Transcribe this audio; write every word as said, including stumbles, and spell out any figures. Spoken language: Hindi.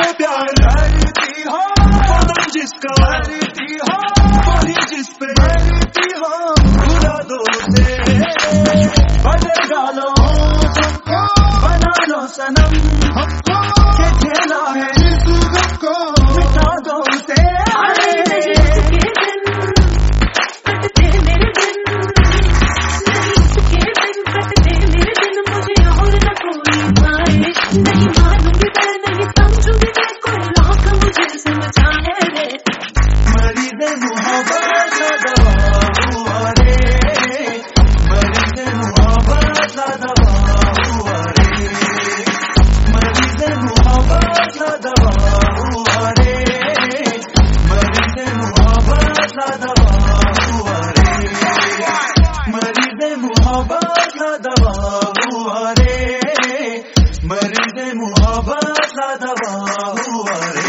प्यार करती हो, कदम जिसका करती हो, वही जिस पे करती हो, बुरा दो से बदल डालो सबको, बना लो सनम हमको, के झेला है जिसको मिटा दो उसे। नहीं मानूंगी मैं, नहीं समझूंगी मैं, कोई लोग मुझे समझाए रे। मरीज़ मोहब्बत का दवा हुआ रे, मरीज़ मोहब्बत का दवा हुआ रे, मरीज़ मोहब्बत का दवा हुआ रे, मरीज़ मोहब्बत का दवा हुआ रे, मरीज़ मोहब्बत का दवा हुआ रे, मरीज़ मोहब्बत का दवा हुआ रे।